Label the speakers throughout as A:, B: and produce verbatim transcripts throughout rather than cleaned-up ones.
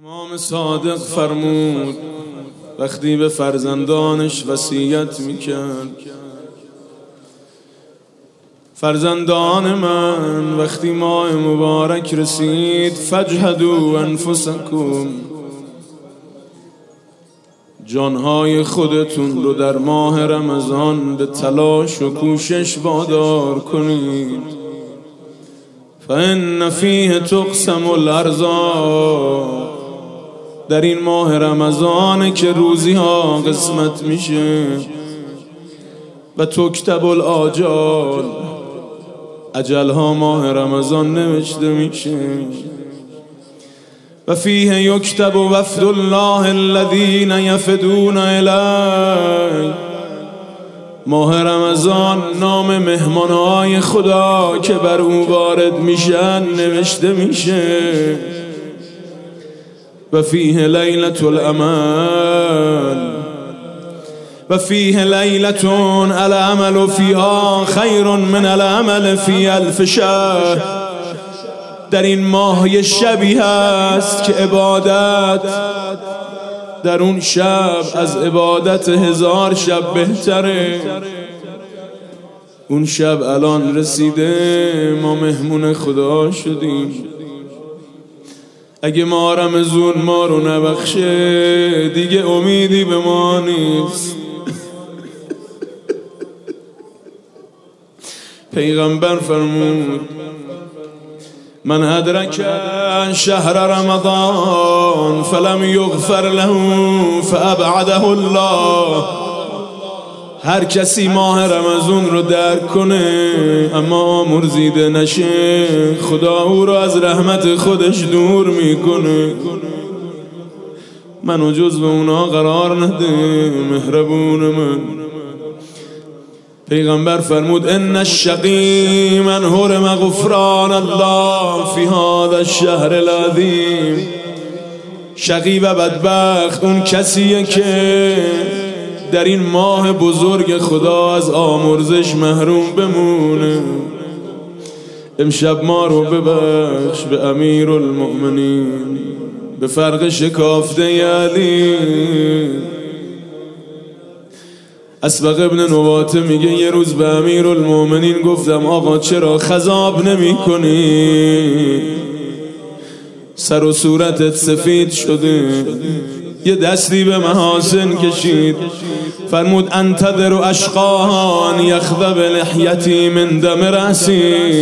A: امام صادق فرمود وقتی به فرزندانش وصیت میکرد: فرزندان من، وقتی ماه مبارک رسید فاجهدوا انفسکم، جانهای خودتون رو در ماه رمضان به تلاش و کوشش وادار کنید. فإن فیه تقسم الارزاق، در این ماه رمضانه که روزی ها قسمت میشه. و تکتب الاجال، اجل ها ماه رمضان نوشته میشه. و فیه یکتب وفد الله الذین یفدون الیه، ماه رمضان نام مهمانهای خدا که بر او وارد میشن نوشته میشه. و فیه لیلة الامل، و فیه لیلة العمل فیها خیر من العمل فی الف شهر، در این ماه یه شبی هست که عبادت در اون شب از عبادت هزار شب بهتره. اون شب الان رسیده، ما مهمون خدا شدیم. اگه ما رمضان ما رو نبخشه دیگه امیدی به ما نیست. پیغمبر فرمود: من ادرک شهر رمضان فلم یغفر له فابعده الله، هر کسی ماه رمضان رو درک کنه اما آمرزیده نشه، خدا او رو از رحمت خودش دور میکنه. منو جزو اونا قرار نده مهربون من. پیغمبر فرمود: ان الشقی من حرم غفران الله فی هذا الشهر العظیم، شقی و بدبخت اون کسیه که در این ماه بزرگ خدا از آمرزش محروم بمونه. امشب ما رو ببخش به امیر المؤمنین، به فرق شکافته علی. اسبق ابن نواته میگه یه روز به امیر المؤمنین گفتم: آقا چرا خضاب نمی کنی؟ سر و صورتت سفید شده. یه دستی به محاسن کشید، فرمود: انتظر اشقاها ان یخضب لحیتی من دم رأسی،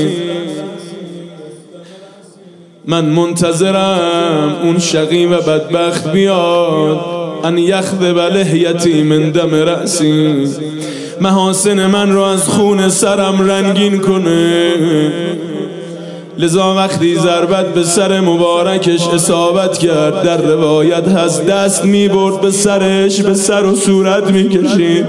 A: من منتظرم اون شقی و بدبخت بیاد ان یخضب لحیتی من دم رأسی، محاسن من رو از خون سرم رنگین کنه. لذا وقتی ضربت به سر مبارکش اصابت کرد، در روایت هست دست می برد به سرش، به سر و صورت می کشید،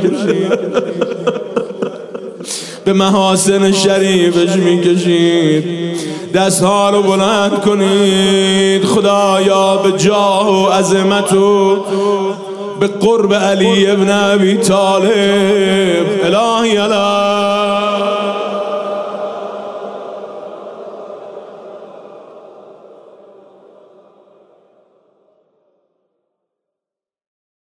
A: به محاسن شریفش می کشید. دست ها رو بلند کنید: خدایا به جاه و عظمت و به قرب علی ابن ابی طالب، الهی الهی